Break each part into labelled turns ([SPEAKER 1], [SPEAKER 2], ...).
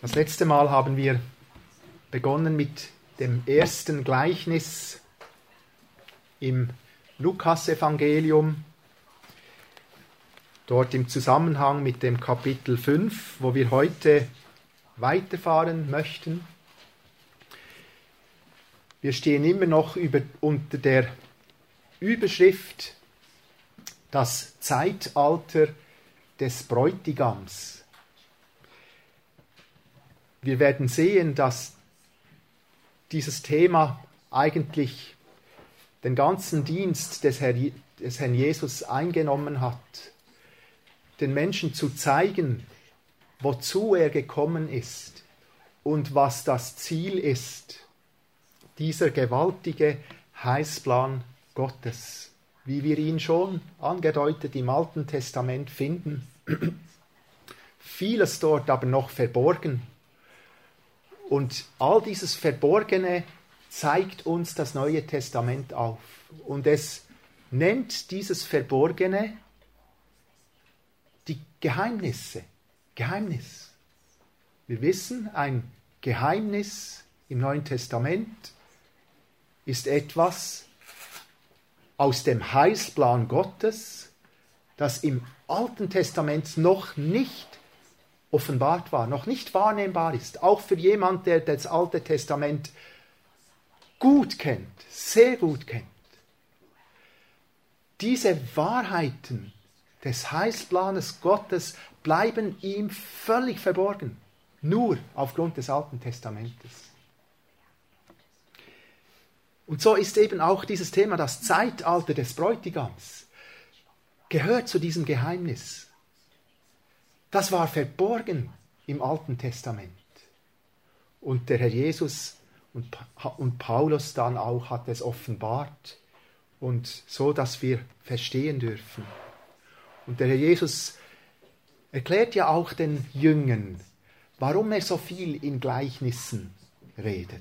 [SPEAKER 1] Das letzte Mal haben wir begonnen mit dem ersten Gleichnis im Lukasevangelium, dort im Zusammenhang mit dem Kapitel 5, wo wir heute weiterfahren möchten. Wir stehen immer noch unter der Überschrift Das Zeitalter des Bräutigams. Wir werden sehen, dass dieses Thema eigentlich den ganzen Dienst des Herrn Jesus eingenommen hat, den Menschen zu zeigen, wozu er gekommen ist und was das Ziel ist, dieser gewaltige Heilsplan Gottes, wie wir ihn schon angedeutet im Alten Testament finden. Vieles dort aber noch verborgen. Und all dieses Verborgene zeigt uns das Neue Testament auf. Und es nennt dieses Verborgene die Geheimnisse. Geheimnis. Wir wissen, ein Geheimnis im Neuen Testament ist etwas aus dem Heilsplan Gottes, das im Alten Testament noch nicht offenbart war, noch nicht wahrnehmbar ist. Auch für jemand, der das Alte Testament gut kennt, sehr gut kennt. Diese Wahrheiten des Heilsplanes Gottes bleiben ihm völlig verborgen, nur aufgrund des Alten Testamentes. Und so ist eben auch dieses Thema, das Zeitalter des Bräutigams, gehört zu diesem Geheimnis. Das war verborgen im Alten Testament. Und der Herr Jesus und Paulus dann auch hat es offenbart. Und so, dass wir verstehen dürfen. Und der Herr Jesus erklärt ja auch den Jüngern, warum er so viel in Gleichnissen redet.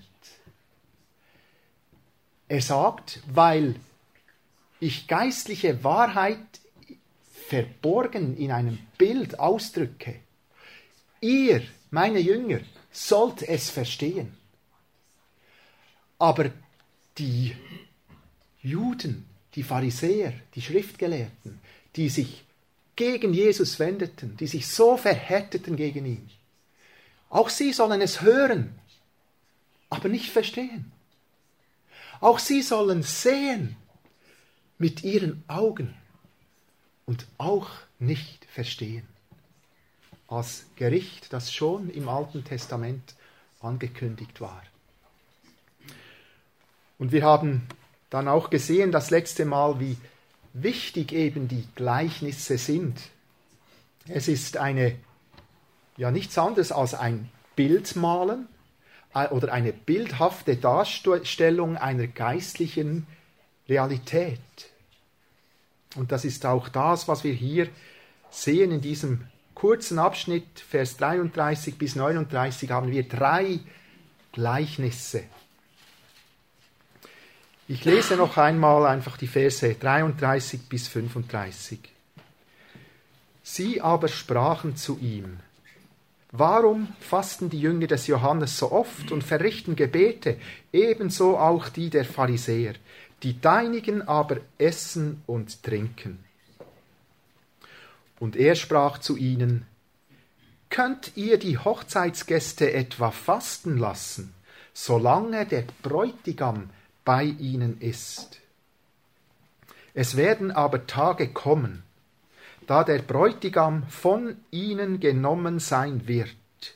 [SPEAKER 1] Er sagt, weil ich geistliche Wahrheit verborgen in einem Bild ausdrücke. Ihr, meine Jünger, sollt es verstehen. Aber die Juden, die Pharisäer, die Schriftgelehrten, die sich gegen Jesus wendeten, die sich so verhärteten gegen ihn, auch sie sollen es hören, aber nicht verstehen. Auch sie sollen sehen mit ihren Augen und auch nicht verstehen. Als Gericht, das schon im Alten Testament angekündigt war. Und wir haben dann auch gesehen, das letzte Mal, wie wichtig eben die Gleichnisse sind. Es ist nichts anderes als ein Bildmalen oder eine bildhafte Darstellung einer geistlichen Realität. Und das ist auch das, was wir hier sehen in diesem kurzen Abschnitt, Vers 33 bis 39, haben wir 3 Gleichnisse. Ich lese noch einmal einfach die Verse 33 bis 35. Sie aber sprachen zu ihm: Warum fasten die Jünger des Johannes so oft und verrichten Gebete, ebenso auch die der Pharisäer? Die Deinigen aber essen und trinken. Und er sprach zu ihnen: Könnt ihr die Hochzeitsgäste etwa fasten lassen, solange der Bräutigam bei ihnen ist? Es werden aber Tage kommen, da der Bräutigam von ihnen genommen sein wird.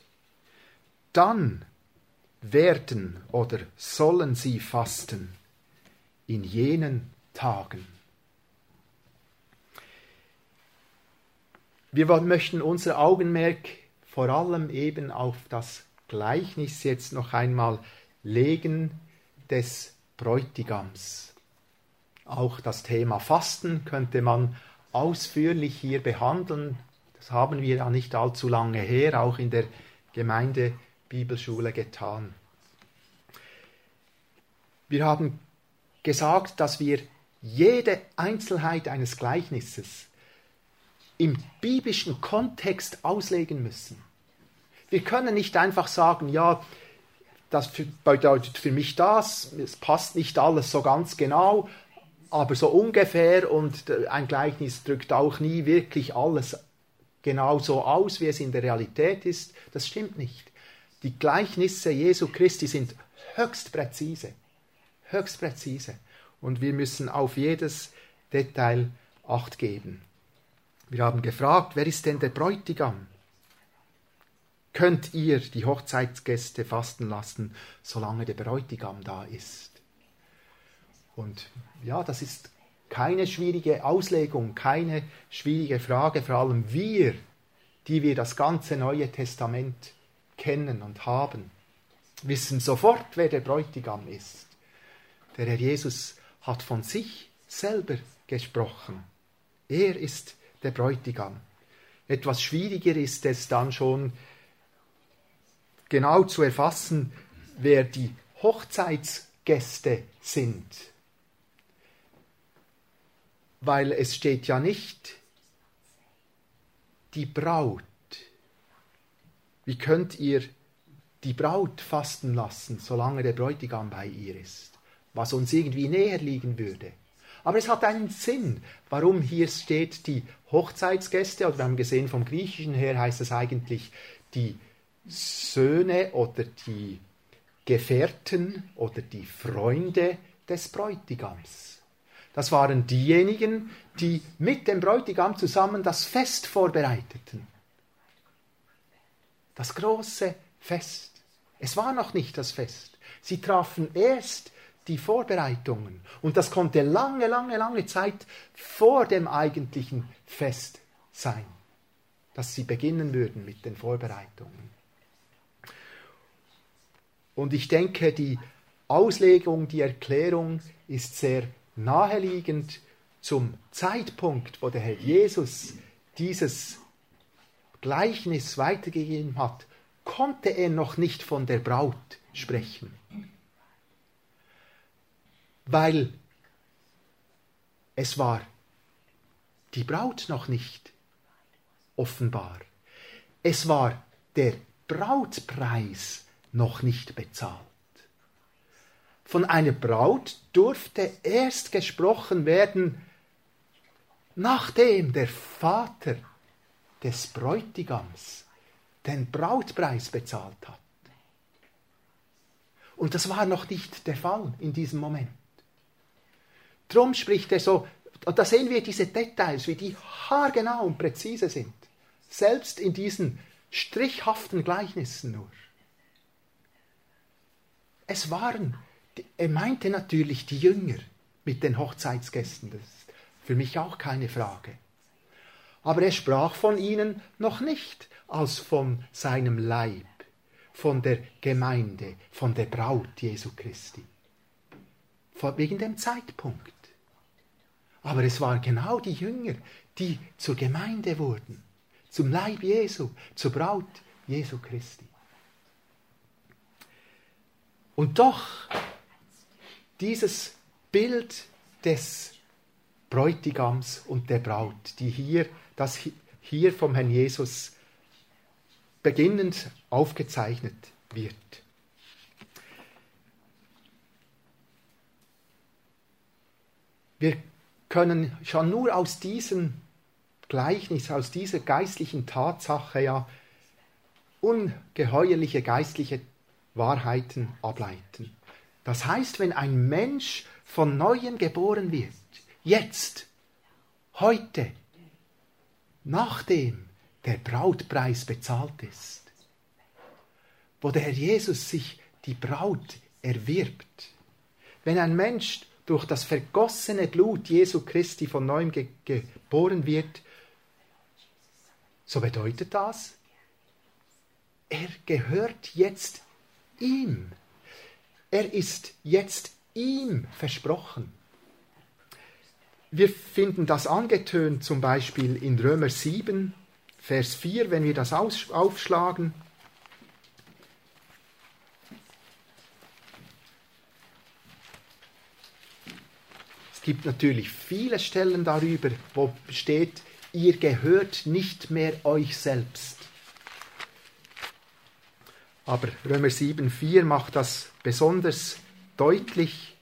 [SPEAKER 1] Dann werden oder sollen sie fasten in jenen Tagen. Wir möchten unser Augenmerk vor allem eben auf das Gleichnis jetzt noch einmal legen des Bräutigams. Auch das Thema Fasten könnte man ausführlich hier behandeln. Das haben wir ja nicht allzu lange her, auch in der Gemeindebibelschule getan. Wir haben gesagt, dass wir jede Einzelheit eines Gleichnisses im biblischen Kontext auslegen müssen. Wir können nicht einfach sagen, ja, das bedeutet für mich das, es passt nicht alles so ganz genau, aber so ungefähr, und ein Gleichnis drückt auch nie wirklich alles genau so aus, wie es in der Realität ist. Das stimmt nicht. Die Gleichnisse Jesu Christi sind höchst präzise. Höchst präzise. Und wir müssen auf jedes Detail Acht geben. Wir haben gefragt, wer ist denn der Bräutigam? Könnt ihr die Hochzeitsgäste fasten lassen, solange der Bräutigam da ist? Und ja, das ist keine schwierige Auslegung, keine schwierige Frage, vor allem wir, die wir das ganze Neue Testament kennen und haben, wissen sofort, wer der Bräutigam ist. Der Herr Jesus hat von sich selber gesprochen. Er ist der Bräutigam. Etwas schwieriger ist es dann schon, genau zu erfassen, wer die Hochzeitsgäste sind. Weil es steht ja nicht die Braut. Wie könnt ihr die Braut fasten lassen, solange der Bräutigam bei ihr ist? Was uns irgendwie näher liegen würde. Aber es hat einen Sinn, warum hier steht die Hochzeitsgäste, oder wir haben gesehen, vom Griechischen her heißt es eigentlich die Söhne oder die Gefährten oder die Freunde des Bräutigams. Das waren diejenigen, die mit dem Bräutigam zusammen das Fest vorbereiteten. Das große Fest. Es war noch nicht das Fest. Sie trafen erst die Vorbereitungen. Und das konnte lange, lange, lange Zeit vor dem eigentlichen Fest sein, dass sie beginnen würden mit den Vorbereitungen. Und ich denke, die Auslegung, die Erklärung ist sehr naheliegend zum Zeitpunkt, wo der Herr Jesus dieses Gleichnis weitergegeben hat, konnte er noch nicht von der Braut sprechen. Weil es war die Braut noch nicht offenbar. Es war der Brautpreis noch nicht bezahlt. Von einer Braut durfte erst gesprochen werden, nachdem der Vater des Bräutigams den Brautpreis bezahlt hat. Und das war noch nicht der Fall in diesem Moment. Drum spricht er so, und da sehen wir diese Details, wie die haargenau und präzise sind. Selbst in diesen strichhaften Gleichnissen nur. Er meinte natürlich die Jünger mit den Hochzeitsgästen, das ist für mich auch keine Frage. Aber er sprach von ihnen noch nicht als von seinem Leib, von der Gemeinde, von der Braut Jesu Christi. Wegen dem Zeitpunkt. Aber es waren genau die Jünger, die zur Gemeinde wurden, zum Leib Jesu, zur Braut Jesu Christi. Und doch dieses Bild des Bräutigams und der Braut, das hier vom Herrn Jesus beginnend aufgezeichnet wird. Wir können schon nur aus diesem Gleichnis, aus dieser geistlichen Tatsache ja ungeheuerliche geistliche Wahrheiten ableiten. Das heißt, wenn ein Mensch von Neuem geboren wird, jetzt, heute, nachdem der Brautpreis bezahlt ist, wo der Herr Jesus sich die Braut erwirbt, wenn ein Mensch durch das vergossene Blut Jesu Christi von Neuem geboren wird, so bedeutet das, er gehört jetzt ihm. Er ist jetzt ihm versprochen. Wir finden das angetönt zum Beispiel in Römer 7, Vers 4, wenn wir das aufschlagen. Es gibt natürlich viele Stellen darüber, wo steht, ihr gehört nicht mehr euch selbst. aber Römer 7,4 macht das besonders deutlich.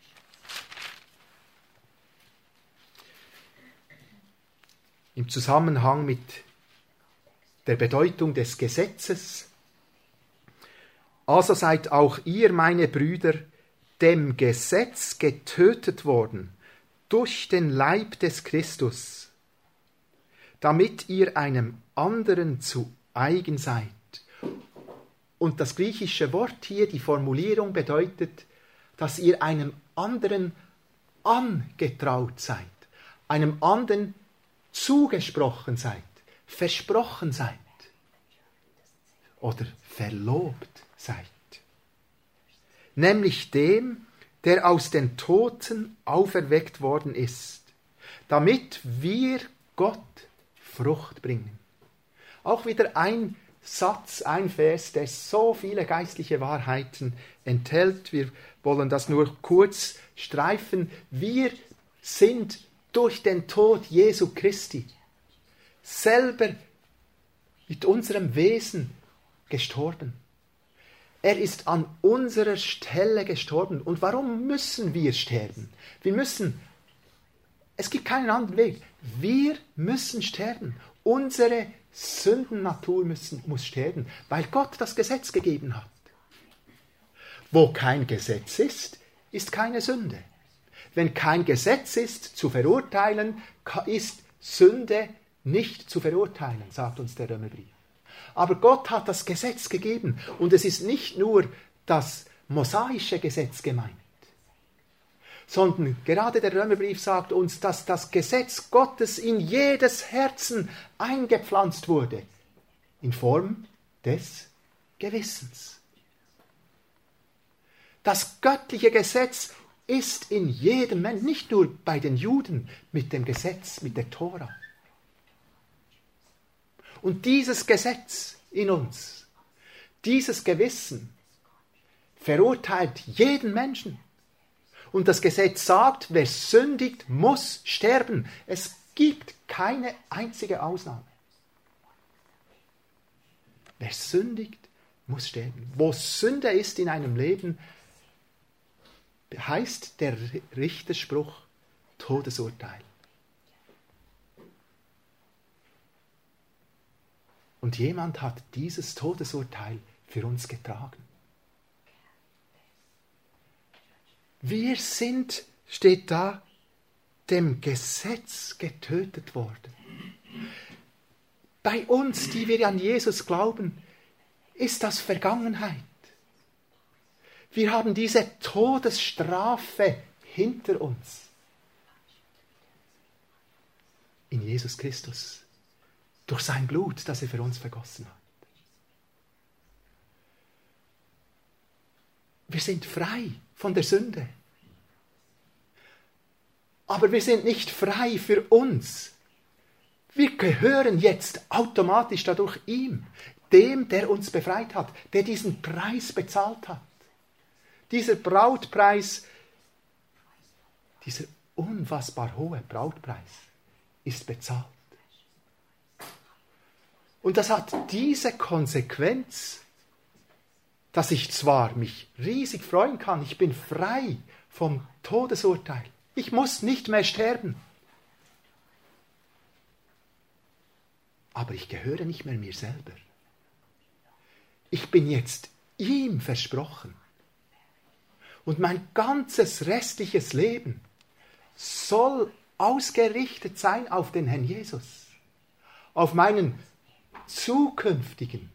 [SPEAKER 1] Im Zusammenhang mit der Bedeutung des Gesetzes. Also seid auch ihr, meine Brüder, dem Gesetz getötet worden durch den Leib des Christus, damit ihr einem anderen zu eigen seid. Und das griechische Wort hier, die Formulierung bedeutet, dass ihr einem anderen angetraut seid, einem anderen zugesprochen seid, versprochen seid oder verlobt seid. Nämlich dem, der aus den Toten auferweckt worden ist, damit wir Gott Frucht bringen. Auch wieder ein Satz, ein Vers, der so viele geistliche Wahrheiten enthält. Wir wollen das nur kurz streifen. Wir sind durch den Tod Jesu Christi selber mit unserem Wesen gestorben. Er ist an unserer Stelle gestorben. Und warum müssen wir sterben? Es gibt keinen anderen Weg. Wir müssen sterben. Unsere Sündennatur muss sterben, weil Gott das Gesetz gegeben hat. Wo kein Gesetz ist, ist keine Sünde. Wenn kein Gesetz ist, zu verurteilen, ist Sünde nicht zu verurteilen, sagt uns der Römerbrief. Aber Gott hat das Gesetz gegeben und es ist nicht nur das mosaische Gesetz gemeint, sondern gerade der Römerbrief sagt uns, dass das Gesetz Gottes in jedes Herzen eingepflanzt wurde, in Form des Gewissens. Das göttliche Gesetz ist in jedem Menschen, nicht nur bei den Juden mit dem Gesetz, mit der Tora. Und dieses Gesetz in uns, dieses Gewissen, verurteilt jeden Menschen. Und das Gesetz sagt, wer sündigt, muss sterben. Es gibt keine einzige Ausnahme. Wer sündigt, muss sterben. Wo Sünde ist in einem Leben, heißt der Richterspruch Todesurteil. Und jemand hat dieses Todesurteil für uns getragen. Wir sind, steht da, dem Gesetz getötet worden. Bei uns, die wir an Jesus glauben, ist das Vergangenheit. Wir haben diese Todesstrafe hinter uns. In Jesus Christus. Durch sein Blut, das er für uns vergossen hat. Wir sind frei von der Sünde. Aber wir sind nicht frei für uns. Wir gehören jetzt automatisch dadurch ihm, dem, der uns befreit hat, der diesen Preis bezahlt hat. Dieser Brautpreis, dieser unfassbar hohe Brautpreis ist bezahlt. Und das hat diese Konsequenz, dass ich zwar mich riesig freuen kann, ich bin frei vom Todesurteil. Ich muss nicht mehr sterben. Aber ich gehöre nicht mehr mir selber. Ich bin jetzt ihm versprochen. Und mein ganzes restliches Leben soll ausgerichtet sein auf den Herrn Jesus. Auf meinen zukünftigen,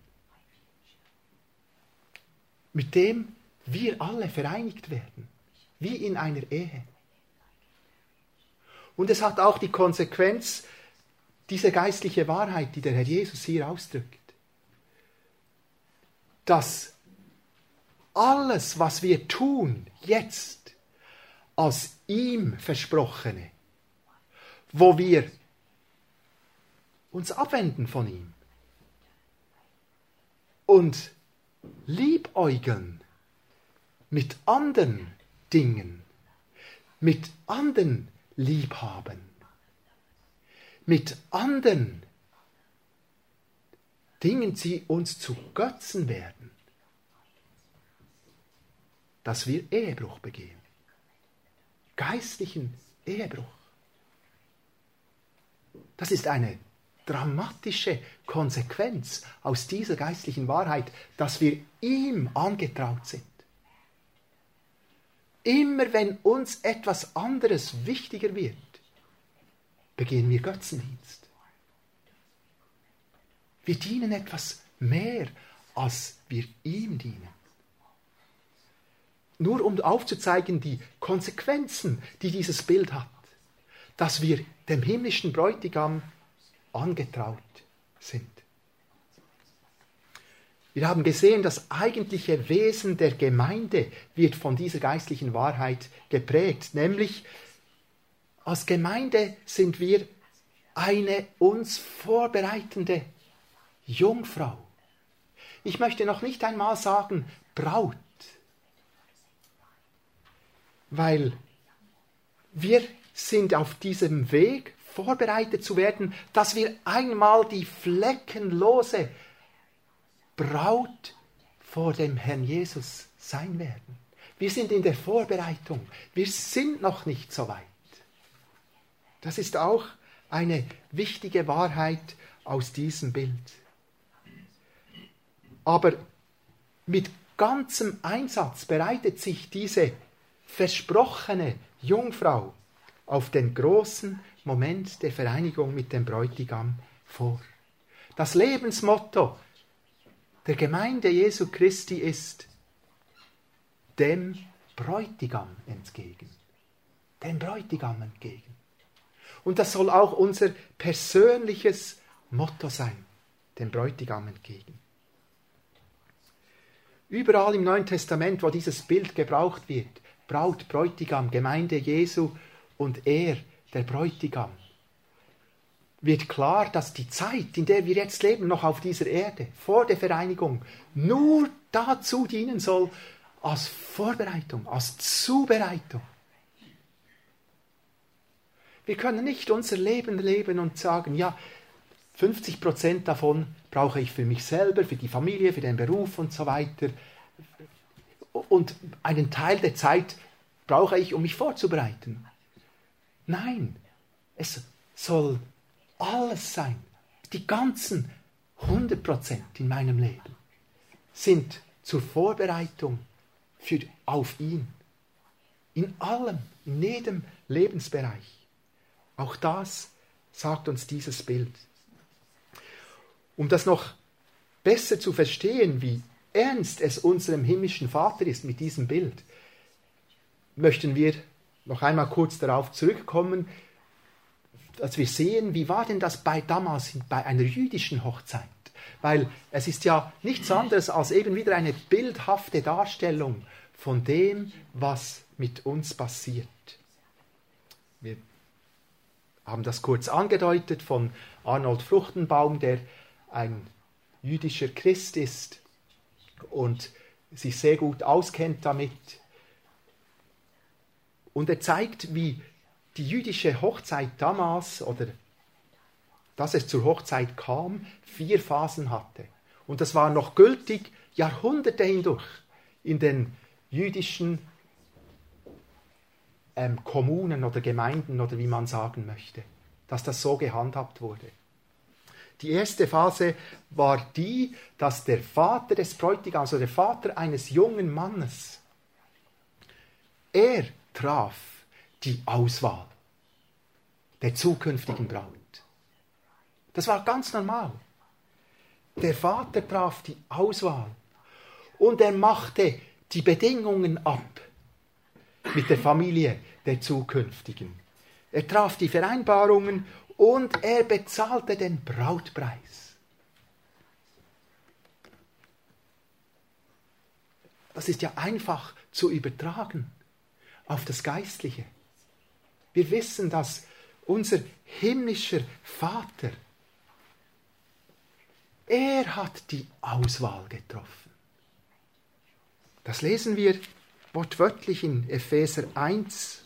[SPEAKER 1] mit dem wir alle vereinigt werden, wie in einer Ehe. Und es hat auch die Konsequenz, diese geistliche Wahrheit, die der Herr Jesus hier ausdrückt, dass alles, was wir tun, jetzt, als ihm Versprochene, wo wir uns abwenden von ihm und liebäugeln mit anderen Dingen, mit anderen Liebhaben, mit anderen Dingen, die uns zu Götzen werden, dass wir Ehebruch begehen. Geistlichen Ehebruch. Das ist eine dramatische Konsequenz aus dieser geistlichen Wahrheit, dass wir ihm angetraut sind. Immer wenn uns etwas anderes wichtiger wird, begehen wir Götzendienst. Wir dienen etwas mehr, als wir ihm dienen. Nur um aufzuzeigen die Konsequenzen, die dieses Bild hat, dass wir dem himmlischen Bräutigam angetraut sind. Wir haben gesehen, das eigentliche Wesen der Gemeinde wird von dieser geistlichen Wahrheit geprägt, nämlich als Gemeinde sind wir eine uns vorbereitende Jungfrau. Ich möchte noch nicht einmal sagen Braut, weil wir sind auf diesem Weg, vorbereitet zu werden, dass wir einmal die fleckenlose Braut vor dem Herrn Jesus sein werden. Wir sind in der Vorbereitung. Wir sind noch nicht so weit. Das ist auch eine wichtige Wahrheit aus diesem Bild. Aber mit ganzem Einsatz bereitet sich diese versprochene Jungfrau auf den großen Moment der Vereinigung mit dem Bräutigam vor. Das Lebensmotto der Gemeinde Jesu Christi ist dem Bräutigam entgegen. Dem Bräutigam entgegen. Und das soll auch unser persönliches Motto sein, dem Bräutigam entgegen. Überall im Neuen Testament, wo dieses Bild gebraucht wird, Braut, Bräutigam, Gemeinde Jesu und er, der Bräutigam, wird klar, dass die Zeit, in der wir jetzt leben, noch auf dieser Erde, vor der Vereinigung, nur dazu dienen soll, als Vorbereitung, als Zubereitung. Wir können nicht unser Leben leben und sagen, ja, 50% davon brauche ich für mich selber, für die Familie, für den Beruf und so weiter. Und einen Teil der Zeit brauche ich, um mich vorzubereiten. Nein, es soll alles sein. Die ganzen 100% in meinem Leben sind zur Vorbereitung auf ihn. In allem, in jedem Lebensbereich. Auch das sagt uns dieses Bild. Um das noch besser zu verstehen, wie ernst es unserem himmlischen Vater ist mit diesem Bild, möchten wir noch einmal kurz darauf zurückkommen, dass wir sehen, wie war denn das damals bei einer jüdischen Hochzeit? Weil es ist ja nichts anderes als eben wieder eine bildhafte Darstellung von dem, was mit uns passiert. Wir haben das kurz angedeutet von Arnold Fruchtenbaum, der ein jüdischer Christ ist und sich sehr gut auskennt damit. Und er zeigt, wie die jüdische Hochzeit damals, oder dass es zur Hochzeit kam, 4 Phasen hatte. Und das war noch gültig Jahrhunderte hindurch in den jüdischen Kommunen oder Gemeinden oder wie man sagen möchte, dass das so gehandhabt wurde. Die erste Phase war die, dass der Vater des Bräutigams, also der Vater eines jungen Mannes, er traf die Auswahl der zukünftigen Braut. Das war ganz normal. Der Vater traf die Auswahl und er machte die Bedingungen ab mit der Familie der zukünftigen. Er traf die Vereinbarungen und er bezahlte den Brautpreis. Das ist ja einfach zu übertragen auf das Geistliche. Wir wissen, dass unser himmlischer Vater, er hat die Auswahl getroffen. Das lesen wir wortwörtlich in Epheser 1,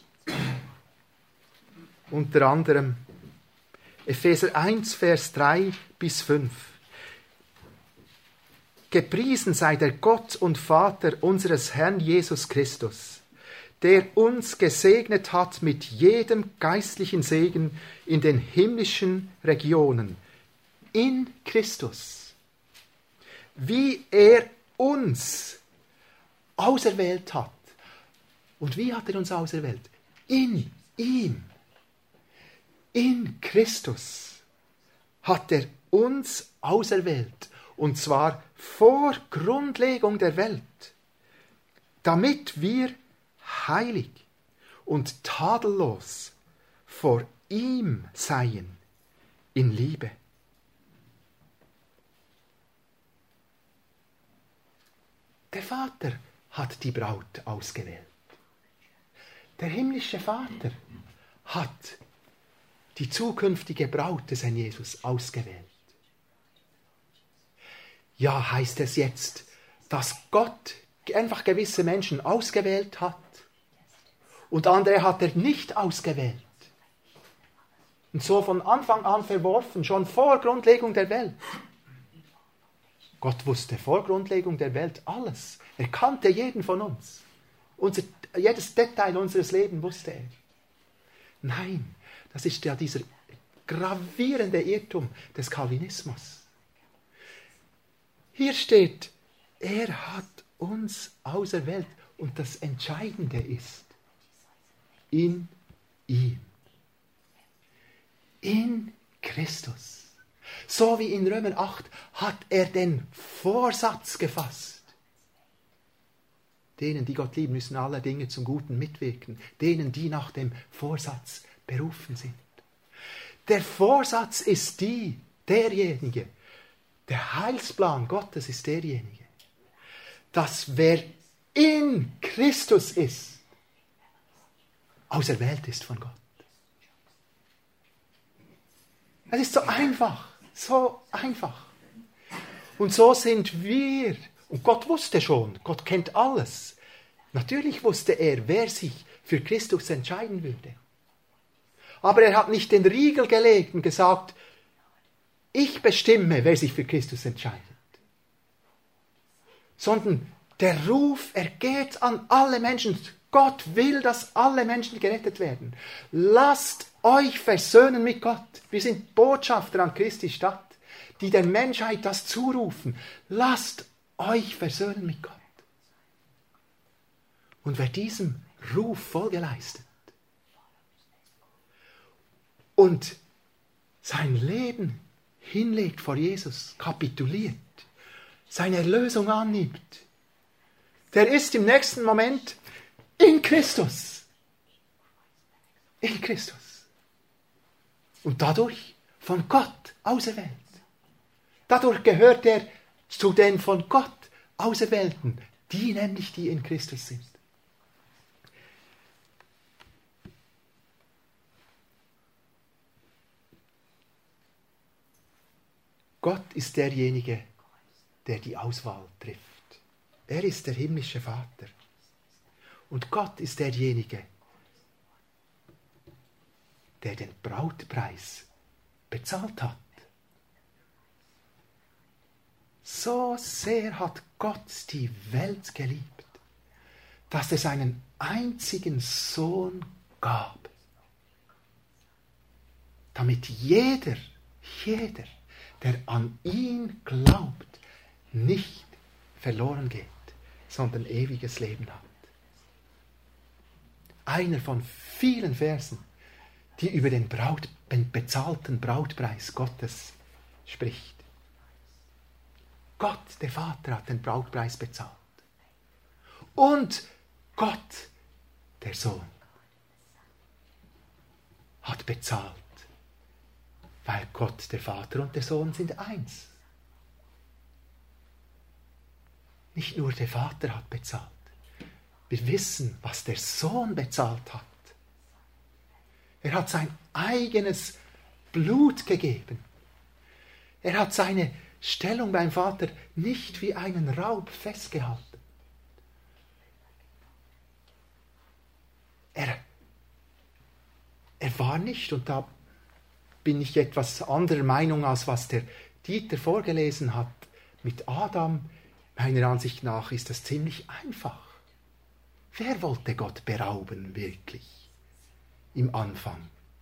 [SPEAKER 1] unter anderem Epheser 1, Vers 3 bis 5. Gepriesen sei der Gott und Vater unseres Herrn Jesus Christus, der uns gesegnet hat mit jedem geistlichen Segen in den himmlischen Regionen, in Christus, wie er uns auserwählt hat. Und wie hat er uns auserwählt? In ihm, in Christus hat er uns auserwählt, und zwar vor Grundlegung der Welt, damit wir heilig und tadellos vor ihm seien in Liebe. Der Vater hat die Braut ausgewählt. Der himmlische Vater hat die zukünftige Braut des Herrn Jesus ausgewählt. Ja, heißt es jetzt, dass Gott einfach gewisse Menschen ausgewählt hat und andere hat er nicht ausgewählt und so von Anfang an verworfen, schon vor Grundlegung der Welt. Gott wusste vor Grundlegung der Welt alles. Er kannte jeden von uns. Jedes Detail unseres Lebens wusste er. Nein, das ist ja dieser gravierende Irrtum des Calvinismus. Hier steht, er hat uns auserwählt. Und das Entscheidende ist, in ihm. In Christus. So wie in Römer 8 hat er den Vorsatz gefasst. Denen, die Gott lieben, müssen alle Dinge zum Guten mitwirken. Denen, die nach dem Vorsatz berufen sind. Der Vorsatz ist derjenige, der Heilsplan Gottes ist derjenige, dass wer in Christus ist, auserwählt ist von Gott. Es ist so einfach, so einfach. Und so sind wir. Und Gott wusste schon, Gott kennt alles. Natürlich wusste er, wer sich für Christus entscheiden würde. Aber er hat nicht den Riegel gelegt und gesagt, ich bestimme, wer sich für Christus entscheidet. Sondern der Ruf ergeht an alle Menschen. Gott will, dass alle Menschen gerettet werden. Lasst euch versöhnen mit Gott. Wir sind Botschafter an Christi Stadt, die der Menschheit das zurufen. Lasst euch versöhnen mit Gott. Und wer diesem Ruf Folge leistet und sein Leben hinlegt vor Jesus, kapituliert, seine Erlösung annimmt, der ist im nächsten Moment in Christus. In Christus. Und dadurch von Gott auserwählt. Dadurch gehört er zu den von Gott Auserwählten, die nämlich die in Christus sind. Gott ist derjenige, der die Auswahl trifft. Er ist der himmlische Vater. Und Gott ist derjenige, der den Brautpreis bezahlt hat. So sehr hat Gott die Welt geliebt, dass er seinen einzigen Sohn gab, damit jeder, der an ihn glaubt, nicht verloren geht, sondern ewiges Leben hat. Einer von vielen Versen, die über den bezahlten Brautpreis Gottes spricht. Gott, der Vater, hat den Brautpreis bezahlt. Und Gott, der Sohn, hat bezahlt. Weil Gott, der Vater und der Sohn sind eins. Nicht nur der Vater hat bezahlt. Wir wissen, was der Sohn bezahlt hat. Er hat sein eigenes Blut gegeben. Er hat seine Stellung beim Vater nicht wie einen Raub festgehalten. Er war nicht, und da bin ich etwas anderer Meinung, als was der Dieter vorgelesen hat, Mit Adam, meiner Ansicht nach, ist das ziemlich einfach. Wer wollte Gott berauben, wirklich, im Anfang?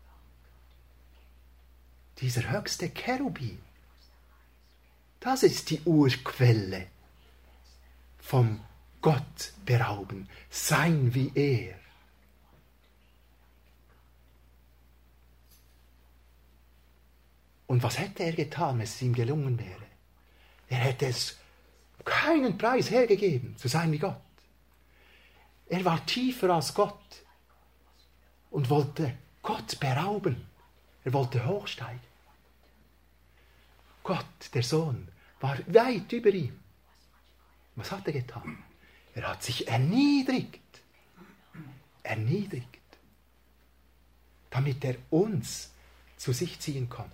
[SPEAKER 1] Dieser höchste Cherubim. Das ist die Urquelle vom Gott berauben, sein wie er. Und was hätte er getan, wenn es ihm gelungen wäre? Er hätte es keinen Preis hergegeben, zu sein wie Gott. Er war tiefer als Gott und wollte Gott berauben. Er wollte hochsteigen. Gott, der Sohn, war weit über ihm. Was hat er getan? Er hat sich erniedrigt. Erniedrigt. Damit er uns zu sich ziehen konnte.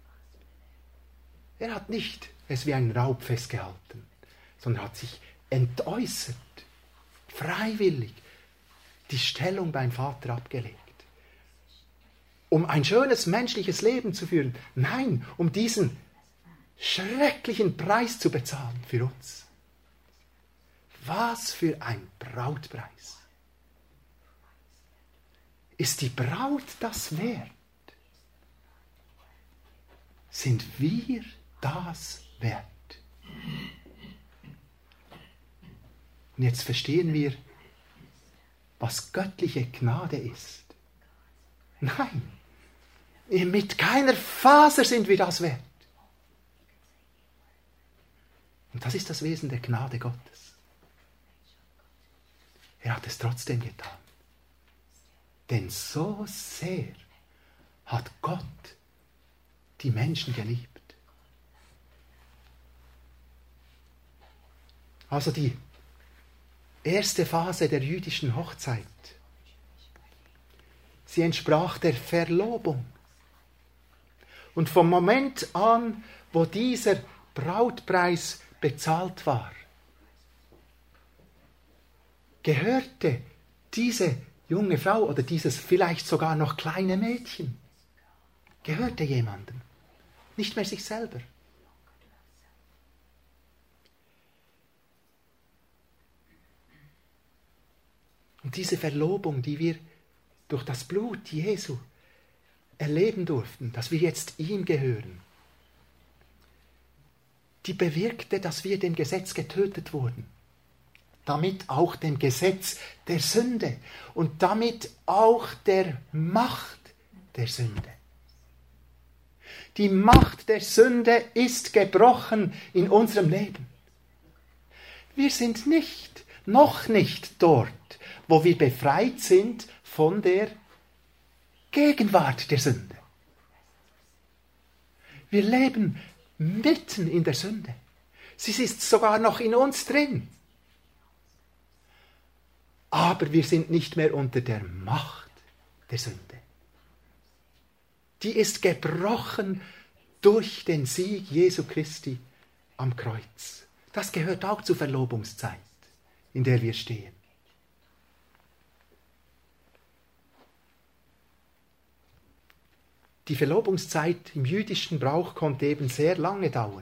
[SPEAKER 1] Er hat nicht es wie einen Raub festgehalten, sondern hat sich entäußert, freiwillig die Stellung beim Vater abgelegt. Um ein schönes menschliches Leben zu führen. Nein, um diesen schrecklichen Preis zu bezahlen für uns. Was für ein Brautpreis. Ist die Braut das wert? Sind wir das wert? Und jetzt verstehen wir, was göttliche Gnade ist. Nein, mit keiner Faser sind wir das wert. Und das ist das Wesen der Gnade Gottes. Er hat es trotzdem getan. Denn so sehr hat Gott die Menschen geliebt. Also die erste Phase der jüdischen Hochzeit, sie entsprach der Verlobung. Und vom Moment an, wo dieser Brautpreis bezahlt war, gehörte diese junge Frau oder dieses vielleicht sogar noch kleine Mädchen, gehörte jemandem, nicht mehr sich selber. Und diese Verlobung, die wir durch das Blut Jesu erleben durften, dass wir jetzt ihm gehören, die bewirkte, dass wir dem Gesetz getötet wurden. Damit auch dem Gesetz der Sünde und damit auch der Macht der Sünde. Die Macht der Sünde ist gebrochen in unserem Leben. Wir sind noch nicht dort, wo wir befreit sind von der Gegenwart der Sünde. Wir leben mitten in der Sünde. Sie ist sogar noch in uns drin. Aber wir sind nicht mehr unter der Macht der Sünde. Die ist gebrochen durch den Sieg Jesu Christi am Kreuz. Das gehört auch zur Verlobungszeit, in der wir stehen. Die Verlobungszeit im jüdischen Brauch konnte eben sehr lange dauern.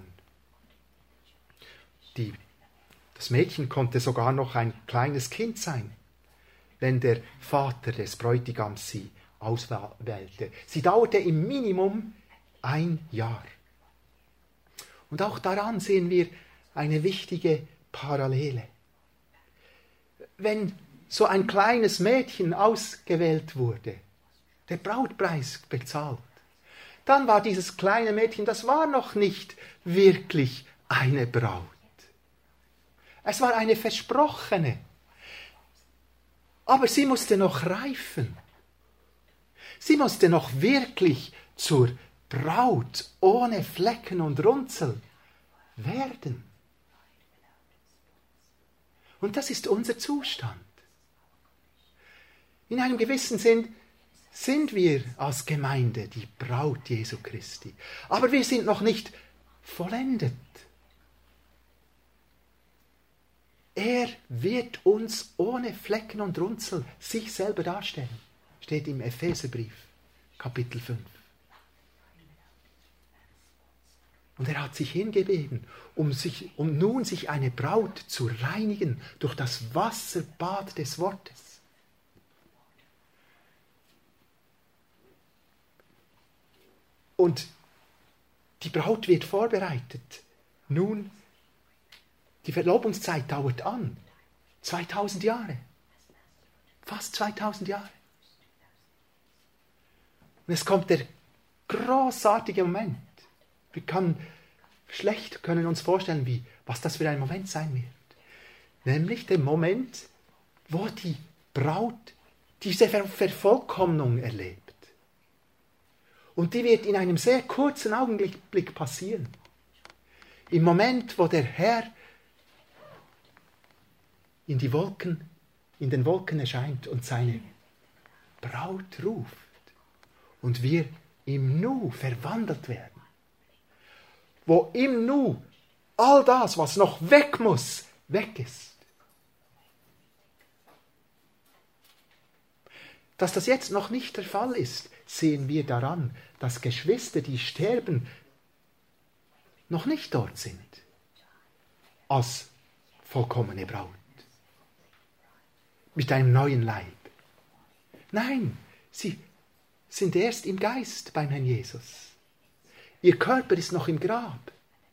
[SPEAKER 1] Das Mädchen konnte sogar noch ein kleines Kind sein, wenn der Vater des Bräutigams sie auswählte. Sie dauerte im Minimum 1 Jahr. Und auch daran sehen wir eine wichtige Parallele. Wenn so ein kleines Mädchen ausgewählt wurde, der Brautpreis bezahlt, dann war dieses kleine Mädchen, das war noch nicht wirklich eine Braut. Es war eine Versprochene. Aber sie musste noch reifen. Sie musste noch wirklich zur Braut ohne Flecken und Runzel werden. Und das ist unser Zustand. In einem gewissen Sinn sind wir als Gemeinde die Braut Jesu Christi. Aber wir sind noch nicht vollendet. Er wird uns ohne Flecken und Runzel sich selber darstellen. Steht im Epheserbrief, Kapitel 5. Und er hat sich hingegeben, um nun sich eine Braut zu reinigen durch das Wasserbad des Wortes. Und die Braut wird vorbereitet. Nun, die Verlobungszeit dauert an. 2000 Jahre. Fast 2000 Jahre. Und es kommt der großartige Moment. Wir können uns vorstellen, was das für ein Moment sein wird. Nämlich der Moment, wo die Braut diese Vervollkommnung erlebt. Und die wird in einem sehr kurzen Augenblick passieren. Im Moment, wo der Herr in den Wolken erscheint und seine Braut ruft und wir im Nu verwandelt werden. Wo im Nu all das, was noch weg muss, weg ist. Dass das jetzt noch nicht der Fall ist, sehen wir daran, dass Geschwister, die sterben, noch nicht dort sind als vollkommene Braut. Mit einem neuen Leib. Nein, sie sind erst im Geist beim Herrn Jesus. Ihr Körper ist noch im Grab.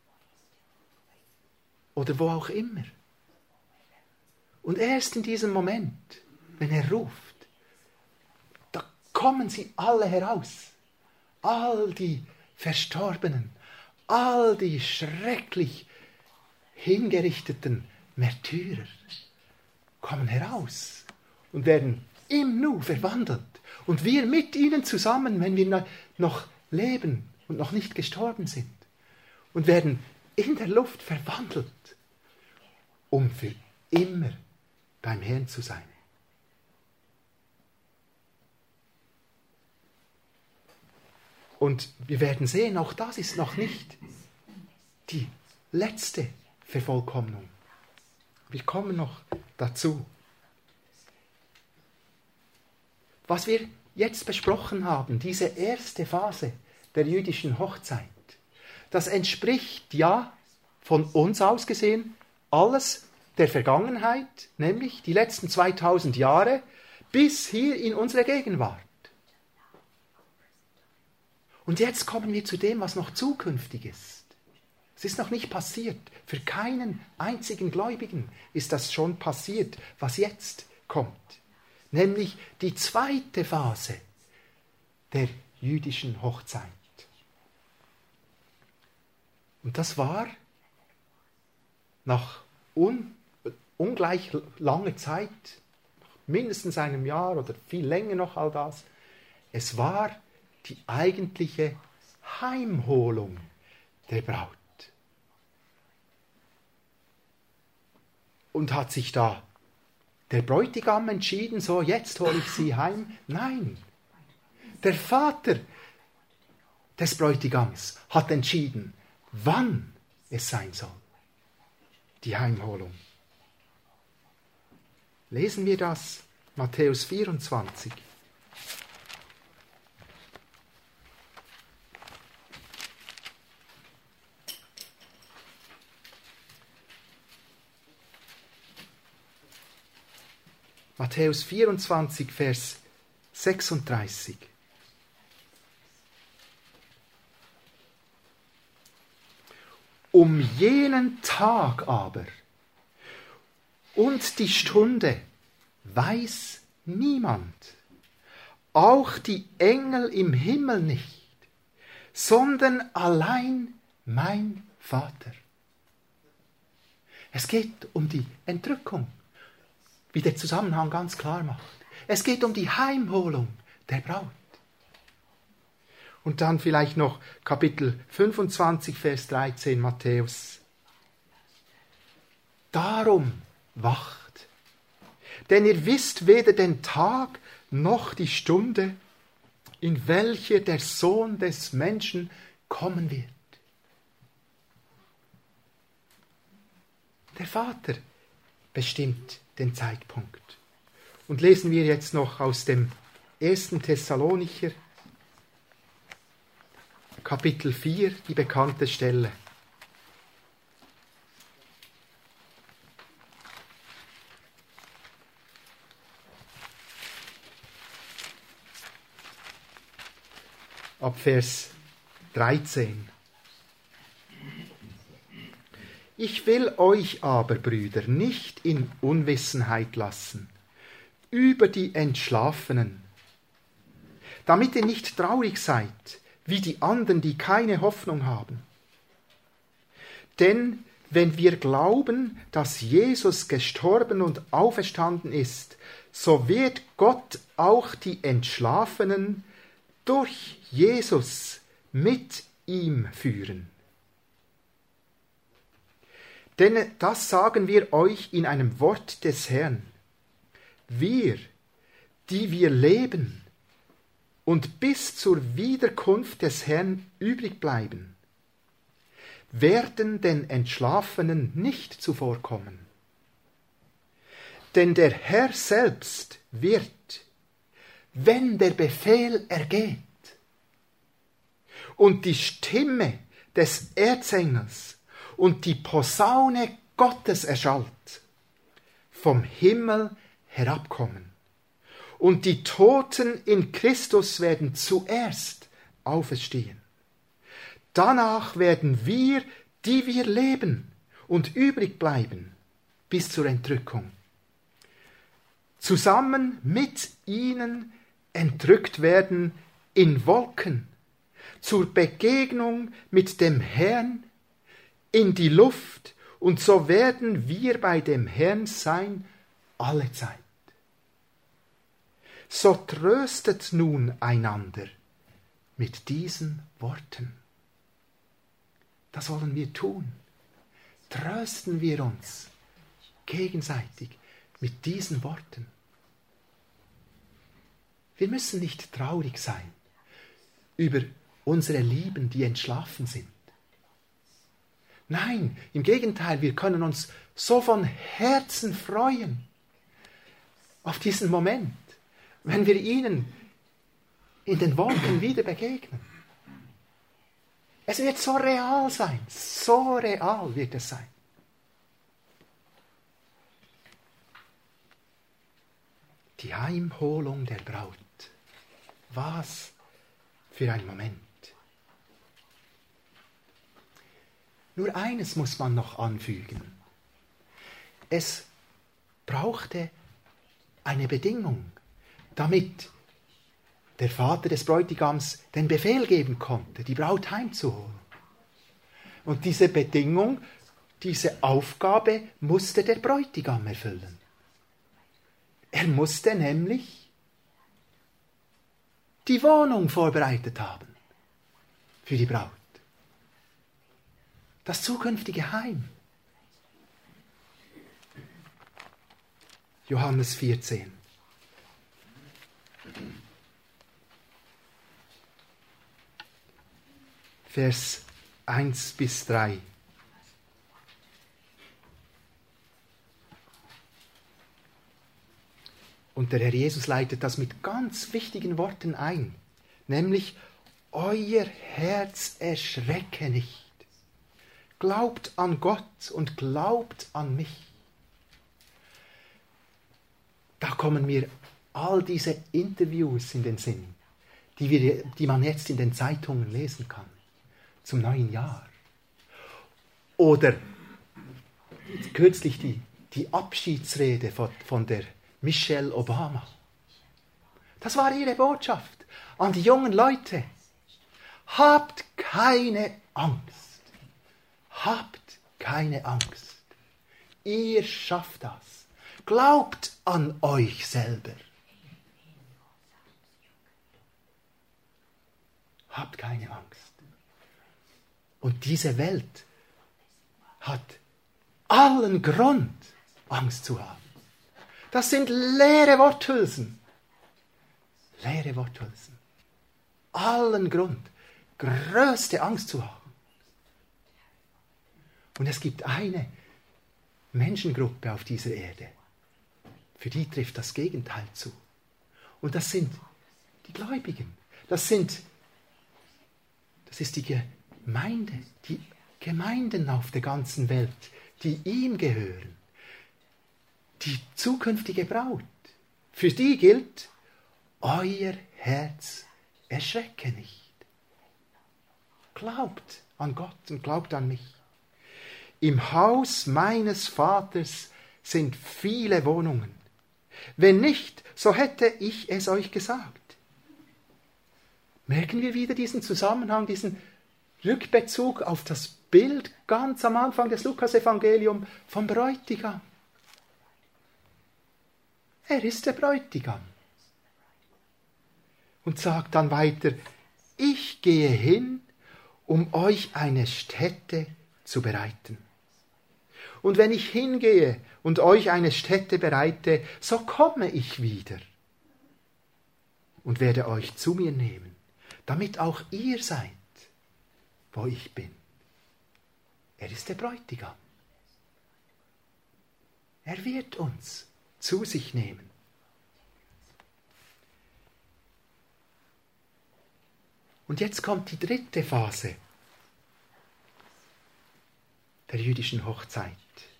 [SPEAKER 1] Oder wo auch immer. Und erst in diesem Moment, wenn er ruft, da kommen sie alle heraus. All die Verstorbenen, all die schrecklich hingerichteten Märtyrer kommen heraus und werden im Nu verwandelt. Und wir mit ihnen zusammen, wenn wir noch leben und noch nicht gestorben sind. Und werden in der Luft verwandelt, um für immer beim Herrn zu sein. Und wir werden sehen, auch das ist noch nicht die letzte Vervollkommnung. Wir kommen noch dazu. Was wir jetzt besprochen haben, diese erste Phase der jüdischen Hochzeit, das entspricht ja von uns aus gesehen alles der Vergangenheit, nämlich die letzten 2000 Jahre bis hier in unsere Gegenwart. Und jetzt kommen wir zu dem, was noch zukünftig ist. Es ist noch nicht passiert. Für keinen einzigen Gläubigen ist das schon passiert, was jetzt kommt. Nämlich die zweite Phase der jüdischen Hochzeit. Und das war nach ungleich langer Zeit, mindestens einem Jahr oder viel länger noch all das, es war die eigentliche Heimholung der Braut. Und hat sich da der Bräutigam entschieden, so jetzt hole ich sie heim? Nein, der Vater des Bräutigams hat entschieden, wann es sein soll. Die Heimholung. Lesen wir das, Matthäus 24. Matthäus 24, Vers 36. Um jenen Tag aber und die Stunde weiß niemand, auch die Engel im Himmel nicht, sondern allein mein Vater. Es geht um die Entrückung, wie der Zusammenhang ganz klar macht. Es geht um die Heimholung der Braut. Und dann vielleicht noch Kapitel 25, Vers 13 Matthäus. Darum wacht, denn ihr wisst weder den Tag noch die Stunde, in welche der Sohn des Menschen kommen wird. Der Vater bestimmt den Zeitpunkt. Und lesen wir jetzt noch aus dem 1. Thessalonicher, Kapitel 4, die bekannte Stelle. Ab Vers 13. Ich will euch aber, Brüder, nicht in Unwissenheit lassen über die Entschlafenen, damit ihr nicht traurig seid, wie die anderen, die keine Hoffnung haben. Denn wenn wir glauben, dass Jesus gestorben und auferstanden ist, so wird Gott auch die Entschlafenen durch Jesus mit ihm führen. Denn das sagen wir euch in einem Wort des Herrn. Wir, die wir leben und bis zur Wiederkunft des Herrn übrig bleiben, werden den Entschlafenen nicht zuvorkommen. Denn der Herr selbst wird, wenn der Befehl ergeht und die Stimme des Erzengels und die Posaune Gottes erschallt, vom Himmel herabkommen. Und die Toten in Christus werden zuerst auferstehen. Danach werden wir, die wir leben und übrig bleiben, bis zur Entrückung, zusammen mit ihnen entrückt werden in Wolken, zur Begegnung mit dem Herrn in die Luft, und so werden wir bei dem Herrn sein alle Zeit. So tröstet nun einander mit diesen Worten. Das wollen wir tun. Trösten wir uns gegenseitig mit diesen Worten. Wir müssen nicht traurig sein über unsere Lieben, die entschlafen sind. Nein, im Gegenteil, wir können uns so von Herzen freuen auf diesen Moment, wenn wir ihnen in den Wolken wieder begegnen. Es wird so real sein, so real wird es sein. Die Heimholung der Braut. Was für ein Moment. Nur eines muss man noch anfügen. Es brauchte eine Bedingung, damit der Vater des Bräutigams den Befehl geben konnte, die Braut heimzuholen. Und diese Bedingung, diese Aufgabe musste der Bräutigam erfüllen. Er musste nämlich die Wohnung vorbereitet haben für die Braut. Das zukünftige Heim. Johannes 14. Vers 1 bis 3. Und der Herr Jesus leitet das mit ganz wichtigen Worten ein, nämlich: Euer Herz erschrecke nicht. Glaubt an Gott und glaubt an mich. Da kommen mir all diese Interviews in den Sinn, die man jetzt in den Zeitungen lesen kann, zum neuen Jahr. Oder kürzlich die Abschiedsrede von der Michelle Obama. Das war ihre Botschaft an die jungen Leute. Habt keine Angst. Habt keine Angst. Ihr schafft das. Glaubt an euch selber. Habt keine Angst. Und diese Welt hat allen Grund, Angst zu haben. Das sind leere Worthülsen. Leere Worthülsen. Allen Grund, größte Angst zu haben. Und es gibt eine Menschengruppe auf dieser Erde, für die trifft das Gegenteil zu. Und das sind die Gläubigen. Das sind Das ist die Gemeinde, die Gemeinden auf der ganzen Welt, die ihm gehören. Die zukünftige Braut. Für die gilt, euer Herz erschrecke nicht. Glaubt an Gott und glaubt an mich. Im Haus meines Vaters sind viele Wohnungen. Wenn nicht, so hätte ich es euch gesagt. Merken wir wieder diesen Zusammenhang, diesen Rückbezug auf das Bild ganz am Anfang des Lukas-Evangeliums vom Bräutigam. Er ist der Bräutigam. Und sagt dann weiter, ich gehe hin, um euch eine Stätte zu bereiten. Und wenn ich hingehe und euch eine Stätte bereite, so komme ich wieder und werde euch zu mir nehmen, damit auch ihr seid, wo ich bin. Er ist der Bräutigam. Er wird uns zu sich nehmen. Und jetzt kommt die dritte Phase der jüdischen Hochzeit.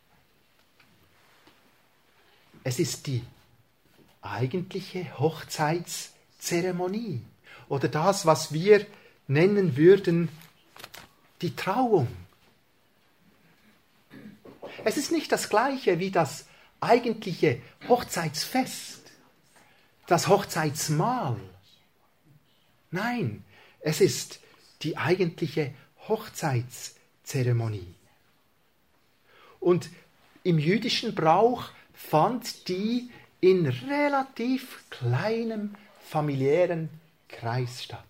[SPEAKER 1] Es ist die eigentliche Hochzeitszeremonie oder das, was wir nennen würden, die Trauung. Es ist nicht das Gleiche wie das eigentliche Hochzeitsfest, das Hochzeitsmahl. Nein, es ist die eigentliche Hochzeitszeremonie. Und im jüdischen Brauch fand die in relativ kleinem familiären Kreis statt.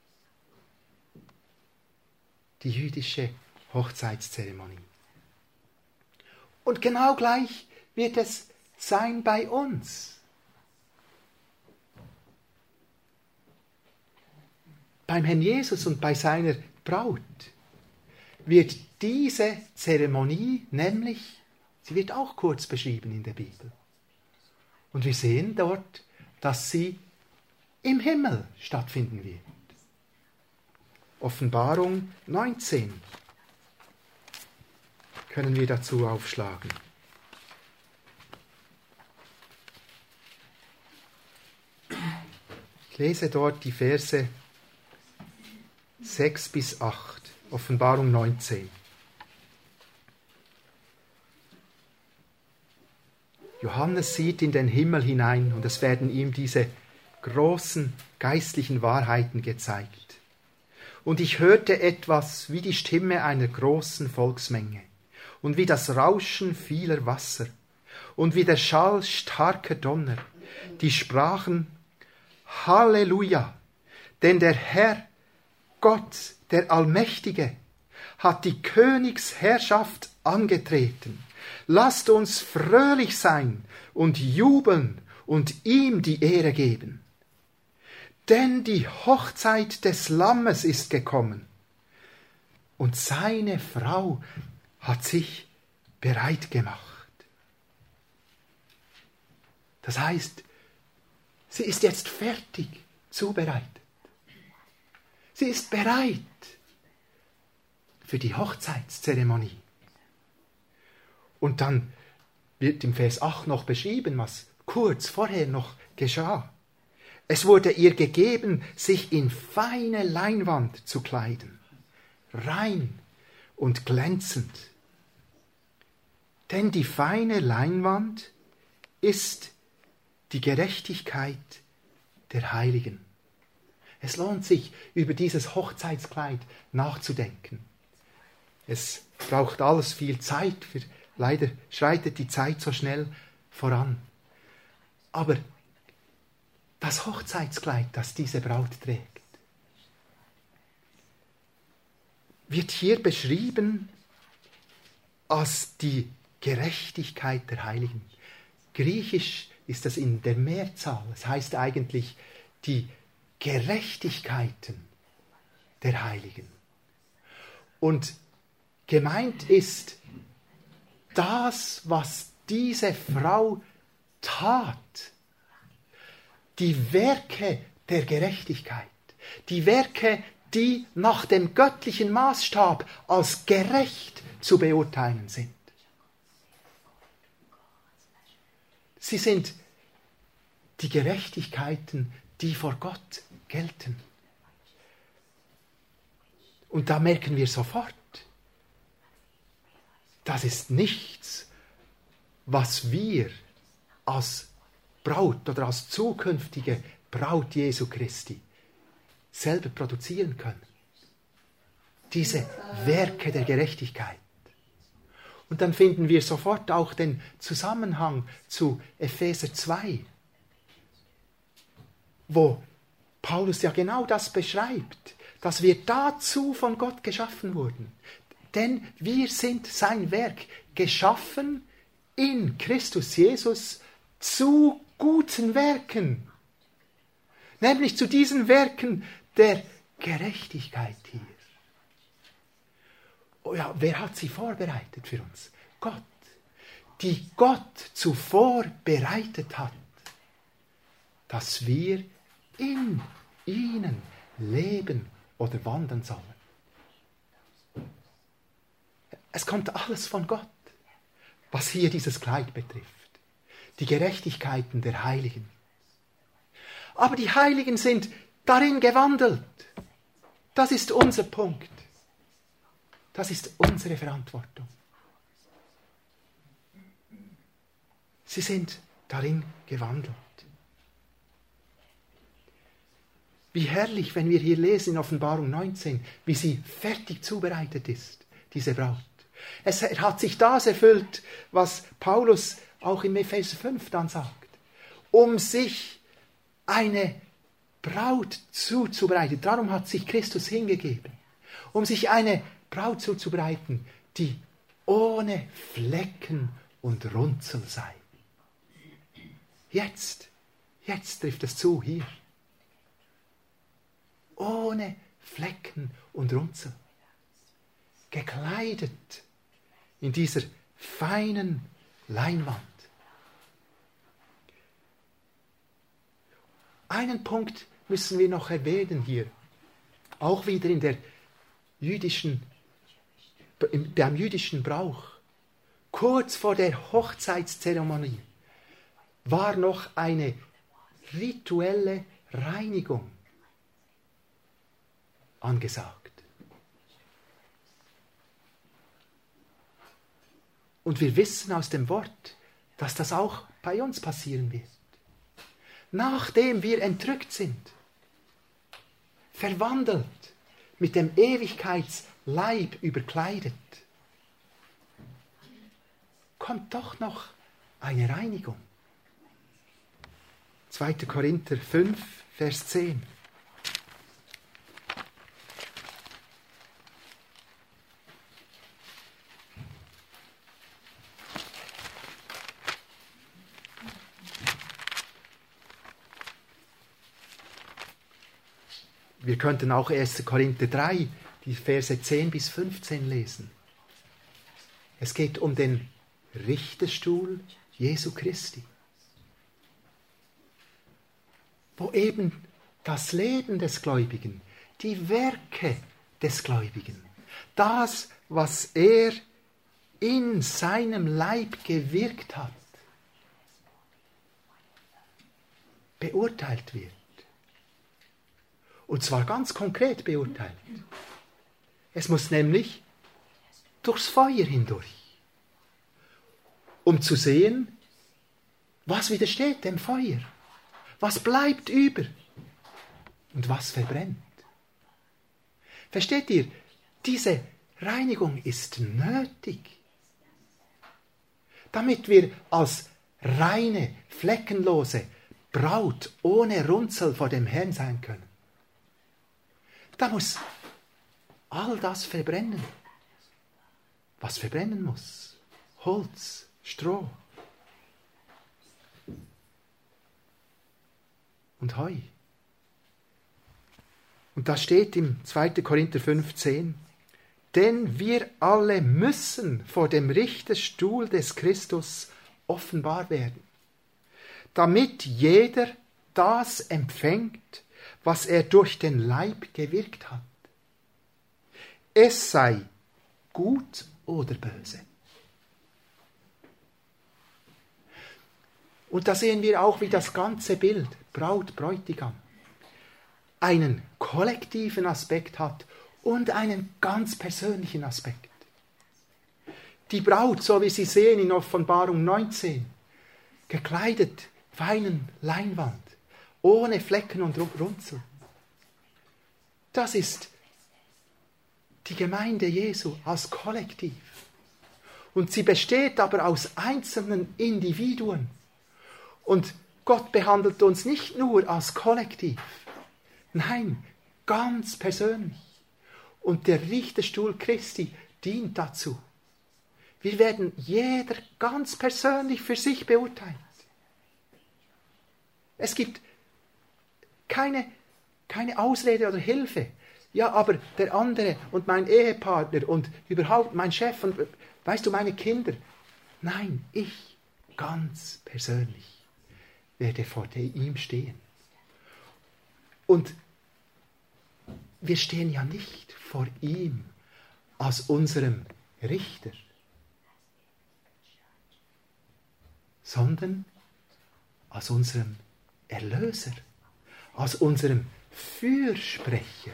[SPEAKER 1] Die jüdische Hochzeitszeremonie. Und genau gleich wird es sein bei uns. Beim Herrn Jesus und bei seiner Braut wird diese Zeremonie nämlich, sie wird auch kurz beschrieben in der Bibel. Und wir sehen dort, dass sie im Himmel stattfinden wird. Offenbarung 19 können wir dazu aufschlagen. Ich lese dort die Verse 6 bis 8, Offenbarung 19. Johannes sieht in den Himmel hinein und es werden ihm diese großen geistlichen Wahrheiten gezeigt. Und ich hörte etwas wie die Stimme einer großen Volksmenge und wie das Rauschen vieler Wasser und wie der Schall starker Donner, die sprachen: Halleluja, denn der Herr, Gott, der Allmächtige, hat die Königsherrschaft angetreten. Lasst uns fröhlich sein und jubeln und ihm die Ehre geben. Denn die Hochzeit des Lammes ist gekommen und seine Frau hat sich bereit gemacht. Das heißt, sie ist jetzt fertig zubereitet. Sie ist bereit für die Hochzeitszeremonie. Und dann wird im Vers 8 noch beschrieben, was kurz vorher noch geschah. Es wurde ihr gegeben, sich in feine Leinwand zu kleiden, rein und glänzend. Denn die feine Leinwand ist die Gerechtigkeit der Heiligen. Es lohnt sich, über dieses Hochzeitskleid nachzudenken. Es braucht alles viel Zeit, leider schreitet die Zeit so schnell voran. Aber das Hochzeitskleid, das diese Braut trägt, wird hier beschrieben als die Gerechtigkeit der Heiligen. Griechisch ist das in der Mehrzahl. Es heißt eigentlich die Gerechtigkeiten der Heiligen. Und gemeint ist das, was diese Frau tat. Die Werke der Gerechtigkeit, die Werke die nach dem göttlichen Maßstab als gerecht zu beurteilen sind. Sie sind die Gerechtigkeiten, die vor Gott gelten. Und da merken wir sofort, das ist nichts, was wir als Braut oder als zukünftige Braut Jesu Christi selber produzieren können. Diese Werke der Gerechtigkeit. Und dann finden wir sofort auch den Zusammenhang zu Epheser 2, wo Paulus ja genau das beschreibt, dass wir dazu von Gott geschaffen wurden. Denn wir sind sein Werk, geschaffen in Christus Jesus zu guten Werken. Nämlich zu diesen Werken der Gerechtigkeit hier. Oh ja, wer hat sie vorbereitet für uns? Gott. Die Gott zuvor bereitet hat, dass wir in ihnen leben oder wandern sollen. Es kommt alles von Gott, was hier dieses Kleid betrifft. Die Gerechtigkeiten der Heiligen. Aber die Heiligen sind darin gewandelt. Das ist unser Punkt. Das ist unsere Verantwortung. Sie sind darin gewandelt. Wie herrlich, wenn wir hier lesen in Offenbarung 19, wie sie fertig zubereitet ist, diese Braut. Es hat sich das erfüllt, was Paulus auch im Epheser 5 dann sagt. Um sich eine Braut zuzubereiten. Darum hat sich Christus hingegeben. Um sich eine Braut zuzubereiten, die ohne Flecken und Runzel sei. Jetzt trifft es zu hier. Ohne Flecken und Runzel. Gekleidet in dieser feinen Leinwand. Einen Punkt müssen wir noch erwähnen hier. Auch wieder beim jüdischen Brauch. Kurz vor der Hochzeitszeremonie war noch eine rituelle Reinigung angesagt. Und wir wissen aus dem Wort, dass das auch bei uns passieren wird. Nachdem wir entrückt sind, verwandelt, mit dem Ewigkeitsleib überkleidet, kommt doch noch eine Reinigung. 2. Korinther 5, Vers 10. Wir könnten auch 1. Korinther 3, die Verse 10 bis 15 lesen. Es geht um den Richterstuhl Jesu Christi, wo eben das Leben des Gläubigen, die Werke des Gläubigen, das, was er in seinem Leib gewirkt hat, beurteilt wird. Und zwar ganz konkret beurteilt. Es muss nämlich durchs Feuer hindurch, um zu sehen, was widersteht dem Feuer, was bleibt über und was verbrennt. Versteht ihr? Diese Reinigung ist nötig, damit wir als reine, fleckenlose Braut ohne Runzel vor dem Herrn sein können. Da muss all das verbrennen, was verbrennen muss. Holz, Stroh und Heu. Und da steht im 2. Korinther 15, denn wir alle müssen vor dem Richterstuhl des Christus offenbar werden, damit jeder das empfängt, was er durch den Leib gewirkt hat. es sei gut oder böse. Und da sehen wir auch, wie das ganze Bild Braut, Bräutigam einen kollektiven Aspekt hat und einen ganz persönlichen Aspekt. Die Braut, so wie Sie sehen in Offenbarung 19, gekleidet, feinen Leinwand, ohne Flecken und Runzel. Das ist die Gemeinde Jesu als Kollektiv. Und sie besteht aber aus einzelnen Individuen. Und Gott behandelt uns nicht nur als Kollektiv, nein, ganz persönlich. Und der Richterstuhl Christi dient dazu. Wir werden jeder ganz persönlich für sich beurteilt. Es gibt keine Ausrede oder Hilfe. Ja, aber der andere und mein Ehepartner und überhaupt mein Chef und, weißt du, meine Kinder. Nein, ich ganz persönlich werde vor ihm stehen. Und wir stehen ja nicht vor ihm als unserem Richter, sondern als unserem Erlöser, als unserem Fürsprecher.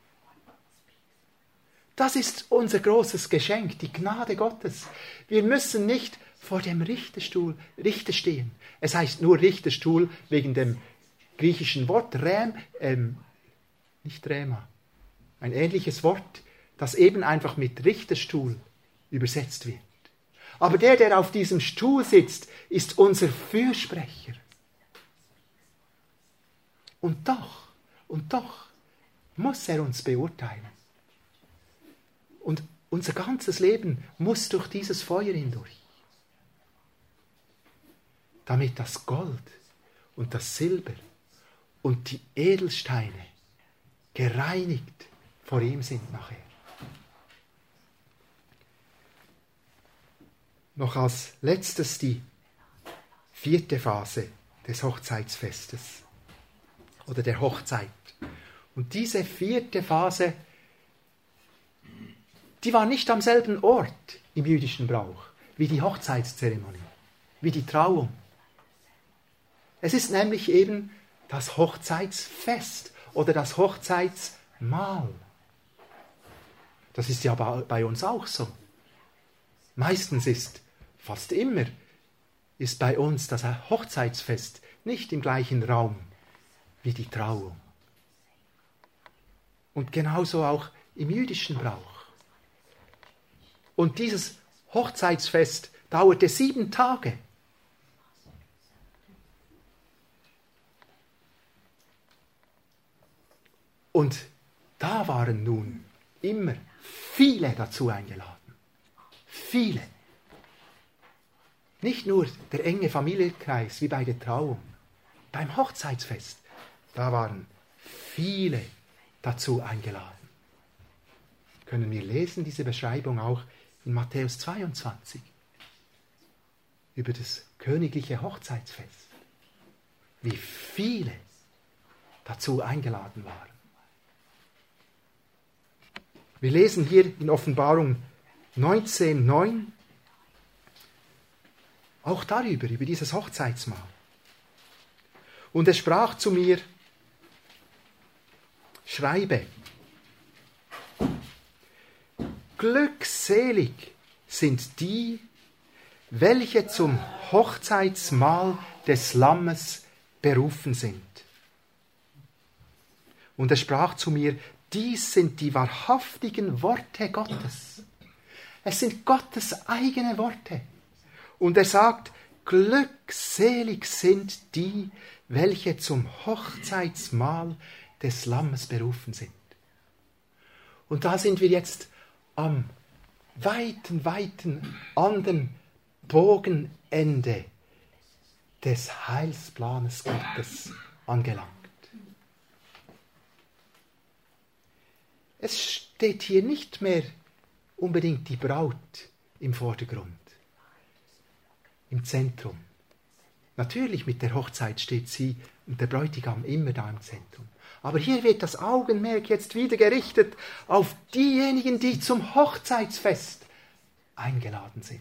[SPEAKER 1] Das ist unser großes Geschenk, die Gnade Gottes. Wir müssen nicht vor dem Richterstuhl Richter stehen. Es heißt nur Richterstuhl wegen dem griechischen Wort nicht Rema, ein ähnliches Wort, das eben einfach mit Richterstuhl übersetzt wird. Aber der auf diesem Stuhl sitzt, ist unser Fürsprecher. Und doch muss er uns beurteilen. Und unser ganzes Leben muss durch dieses Feuer hindurch. Damit das Gold und das Silber und die Edelsteine gereinigt vor ihm sind nachher. Noch als letztes die 4. Phase des Hochzeitsfestes oder der Hochzeit. Und diese 4. Phase, die war nicht am selben Ort im jüdischen Brauch wie die Hochzeitszeremonie, wie die Trauung. Es ist nämlich eben das Hochzeitsfest oder das Hochzeitsmahl. Das ist ja bei uns auch so. Fast immer ist bei uns das Hochzeitsfest nicht im gleichen Raum wie die Trauung. Und genauso auch im jüdischen Brauch. Und dieses Hochzeitsfest dauerte 7 Tage. Und da waren nun immer viele dazu eingeladen. Viele. Nicht nur der enge Familienkreis wie bei der Trauung. Beim Hochzeitsfest, da waren viele dazu eingeladen. Können wir lesen, diese Beschreibung auch in Matthäus 22 über das königliche Hochzeitsfest. Wie viele dazu eingeladen waren. Wir lesen hier in Offenbarung 19,9 auch darüber, über dieses Hochzeitsmahl. Und er sprach zu mir, schreibe, glückselig sind die, welche zum Hochzeitsmahl des Lammes berufen sind. Und er sprach zu mir, dies sind die wahrhaftigen Worte Gottes. Es sind Gottes eigene Worte. Und er sagt, glückselig sind die, welche zum Hochzeitsmahl des Lammes berufen sind. Und da sind wir jetzt am weiten anderen Bogenende des Heilsplanes Gottes angelangt. Es steht hier nicht mehr unbedingt die Braut im Vordergrund, im Zentrum. Natürlich, mit der Hochzeit steht sie und der Bräutigam immer da im Zentrum. Aber hier wird das Augenmerk jetzt wieder gerichtet auf diejenigen, die zum Hochzeitsfest eingeladen sind.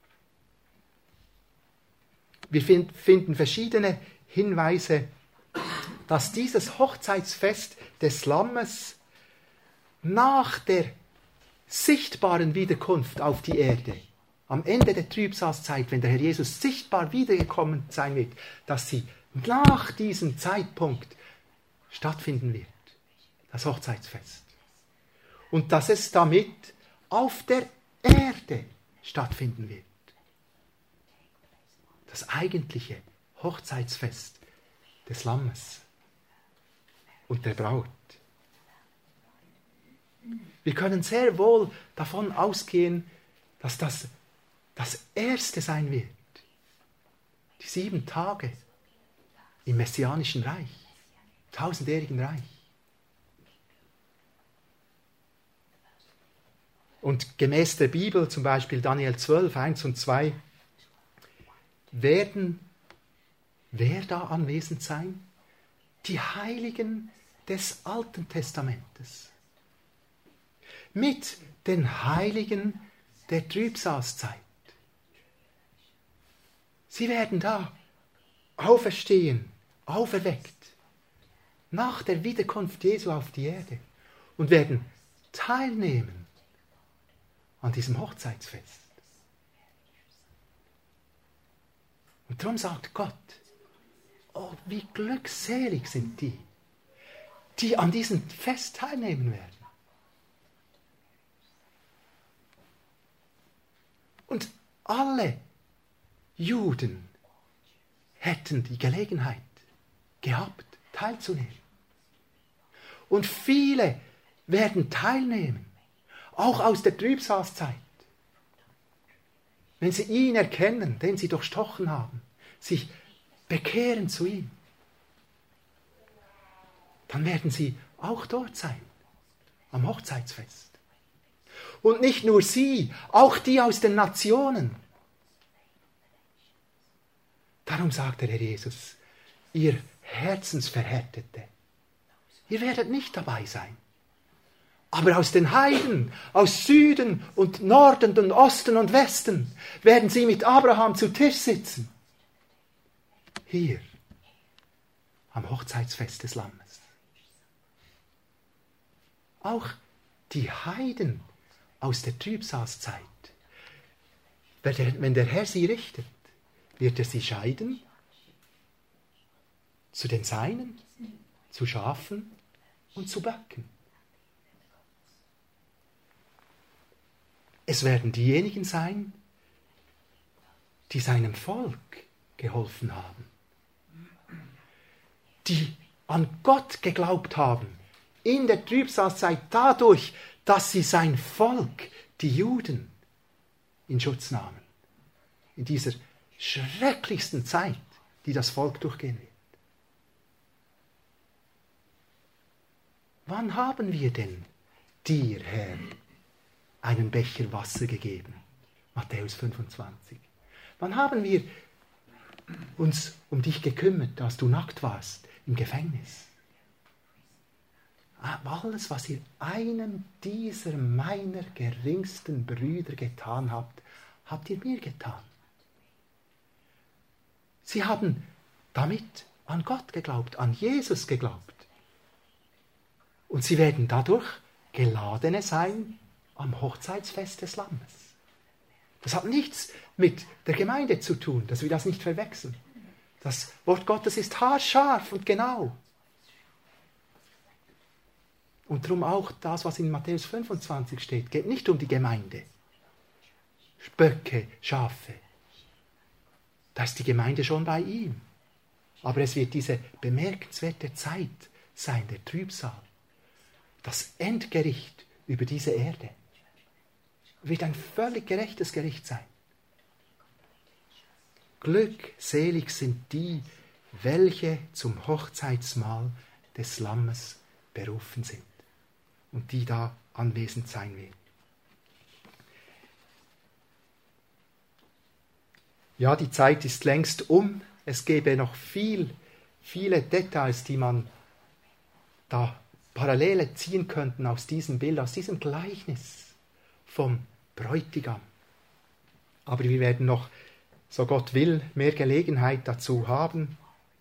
[SPEAKER 1] Wir finden verschiedene Hinweise, dass dieses Hochzeitsfest des Lammes nach der sichtbaren Wiederkunft auf die Erde, am Ende der Trübsalzeit, wenn der Herr Jesus sichtbar wiedergekommen sein wird, dass sie nach diesem Zeitpunkt stattfinden wird, das Hochzeitsfest. Und dass es damit auf der Erde stattfinden wird. Das eigentliche Hochzeitsfest des Lammes und der Braut. Wir können sehr wohl davon ausgehen, dass das Erste sein wird. Die 7 Tage im Messianischen Reich, 1000-jährigen Reich. Und gemäß der Bibel, zum Beispiel Daniel 12, 1 und 2, werden wer da anwesend sein? Die Heiligen des Alten Testamentes. Mit den Heiligen der Trübsalzeit. Sie werden da auferstehen, auferweckt, nach der Wiederkunft Jesu auf die Erde und werden teilnehmen an diesem Hochzeitsfest. Und darum sagt Gott, oh, wie glückselig sind die, die an diesem Fest teilnehmen werden. Und alle Juden hätten die Gelegenheit gehabt, teilzunehmen. Und viele werden teilnehmen, auch aus der Trübsalzeit. Wenn sie ihn erkennen, den sie durchstochen haben, sich bekehren zu ihm, dann werden sie auch dort sein, am Hochzeitsfest. Und nicht nur sie, auch die aus den Nationen. Darum sagt der Herr Jesus, ihr Herzensverhärtete, ihr werdet nicht dabei sein. Aber aus den Heiden, aus Süden und Norden und Osten und Westen werden sie mit Abraham zu Tisch sitzen. Hier, am Hochzeitsfest des Lammes. Auch die Heiden aus der Trübsalzeit, wenn der Herr sie richtet, wird er sie scheiden zu den Seinen, zu Schafen und zu Böcken. Es werden diejenigen sein, die seinem Volk geholfen haben, die an Gott geglaubt haben, in der Trübsalzeit dadurch, dass sie sein Volk, die Juden, in Schutz nahmen. In dieser schrecklichsten Zeit, die das Volk durchgehen wird. Wann haben wir denn dir, Herr, einen Becher Wasser gegeben? Matthäus 25. Wann haben wir uns um dich gekümmert, als du nackt warst im Gefängnis? Alles, was ihr einem dieser meiner geringsten Brüder getan habt, habt ihr mir getan. Sie haben damit an Gott geglaubt, an Jesus geglaubt. Und sie werden dadurch Geladene sein am Hochzeitsfest des Lammes. Das hat nichts mit der Gemeinde zu tun, dass wir das nicht verwechseln. Das Wort Gottes ist haarscharf und genau. Und darum auch das, was in Matthäus 25 steht, geht nicht um die Gemeinde. Böcke, Schafe. Da ist die Gemeinde schon bei ihm. Aber es wird diese bemerkenswerte Zeit sein, der Trübsal. Das Endgericht über diese Erde. Wird ein völlig gerechtes Gericht sein. Glückselig sind die, welche zum Hochzeitsmahl des Lammes berufen sind und die da anwesend sein werden. Ja, die Zeit ist längst um. Es gäbe noch viele Details, die man da Parallele ziehen könnten aus diesem Bild, aus diesem Gleichnis vom Bräutigam. Aber wir werden noch, so Gott will, mehr Gelegenheit dazu haben.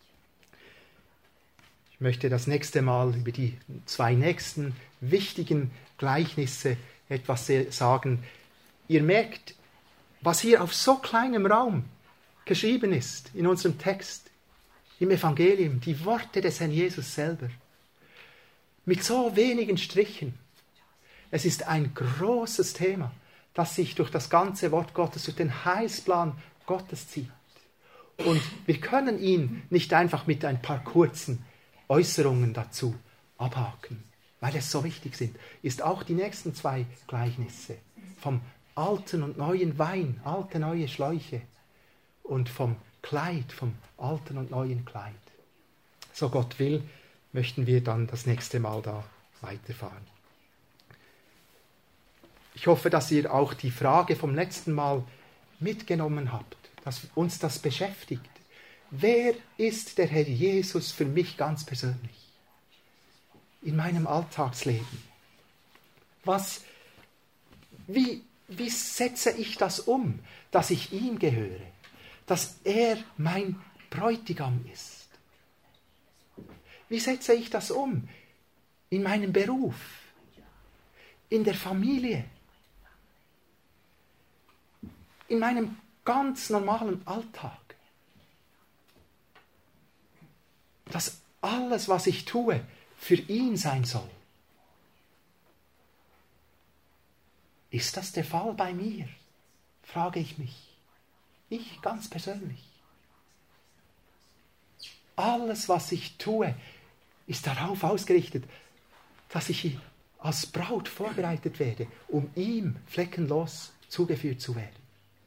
[SPEAKER 1] Ich möchte das nächste Mal über die 2 nächsten wichtigen Gleichnisse etwas sagen. Ihr merkt, was hier auf so kleinem Raum geschrieben ist in unserem Text, im Evangelium, die Worte des Herrn Jesus selber. Mit so wenigen Strichen. Es ist ein großes Thema, das sich durch das ganze Wort Gottes, durch den Heilsplan Gottes zieht. Und wir können ihn nicht einfach mit ein paar kurzen Äußerungen dazu abhaken, weil es so wichtig sind. Ist auch die nächsten 2 Gleichnisse vom alten und neuen Wein, alte, neue Schläuche und vom Kleid, vom alten und neuen Kleid. So Gott will, möchten wir dann das nächste Mal da weiterfahren. Ich hoffe, dass ihr auch die Frage vom letzten Mal mitgenommen habt, dass uns das beschäftigt. Wer ist der Herr Jesus für mich ganz persönlich? In meinem Alltagsleben. Wie setze ich das um, dass ich ihm gehöre? Dass er mein Bräutigam ist? Wie setze ich das um? In meinem Beruf? In der Familie? In meinem ganz normalen Alltag? Dass alles, was ich tue, für ihn sein soll. Ist das der Fall bei mir? Frage ich mich. Ich ganz persönlich. Alles, was ich tue, ist darauf ausgerichtet, dass ich als Braut vorbereitet werde, um ihm fleckenlos zugeführt zu werden.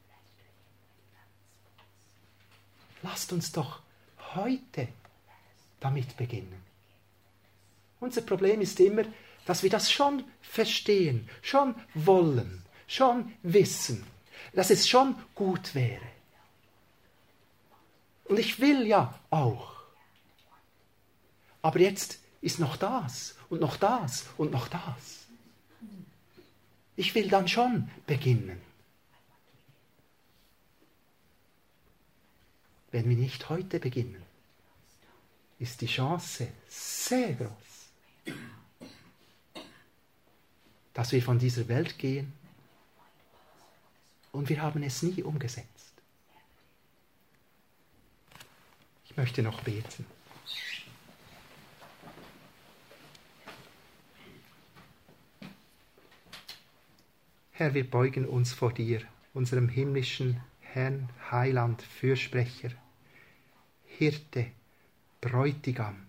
[SPEAKER 1] Lasst uns doch heute damit beginnen. Unser Problem ist immer, dass wir das schon verstehen, schon wollen, schon wissen, dass es schon gut wäre. Und ich will ja auch. Aber jetzt ist noch das und noch das und noch das. Ich will dann schon beginnen. Wenn wir nicht heute beginnen, ist die Chance sehr groß, dass wir von dieser Welt gehen und wir haben es nie umgesetzt. Ich möchte noch beten. Herr, wir beugen uns vor dir, unserem himmlischen Herrn, Heiland, Fürsprecher, Hirte, Bräutigam.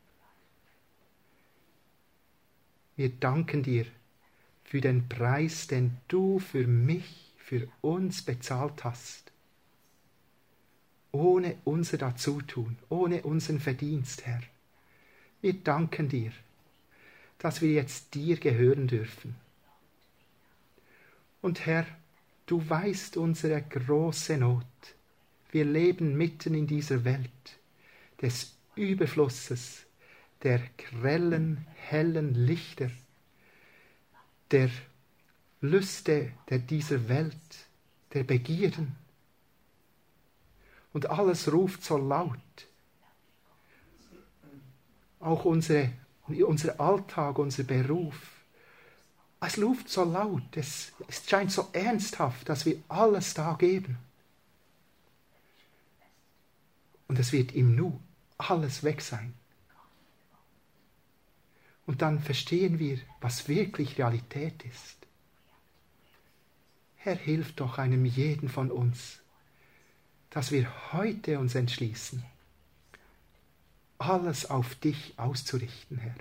[SPEAKER 1] Wir danken dir für den Preis, den du für mich, für uns bezahlt hast. Ohne unser Dazutun, ohne unseren Verdienst, Herr. Wir danken dir, dass wir jetzt dir gehören dürfen. Und Herr, du weißt unsere große Not. Wir leben mitten in dieser Welt des Überflusses, der grellen, hellen Lichter, der Lüste dieser Welt, der Begierden. Und alles ruft so laut. Auch unser Alltag, unser Beruf. Es ruft so laut, es scheint so ernsthaft, dass wir alles da geben. Und es wird im Nu alles weg sein. Und dann verstehen wir, was wirklich Realität ist. Herr, hilf doch einem jeden von uns, dass wir heute uns entschließen, alles auf dich auszurichten, Herr.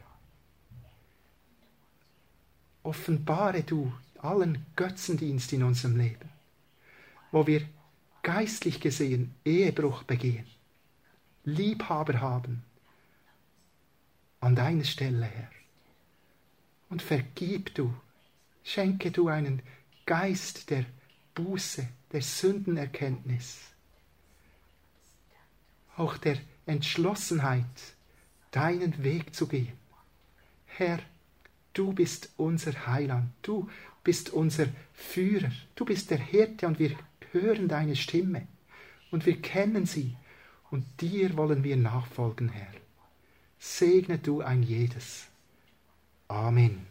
[SPEAKER 1] Offenbare du allen Götzendienst in unserem Leben, wo wir geistlich gesehen Ehebruch begehen, Liebhaber haben, an deiner Stelle, Herr. Und vergib du, schenke du einen Geist der Buße, der Sündenerkenntnis. auch der Entschlossenheit, deinen Weg zu gehen. Herr, du bist unser Heiland, du bist unser Führer, du bist der Hirte und wir hören deine Stimme und wir kennen sie und dir wollen wir nachfolgen, Herr. Segne du ein jedes. Amen.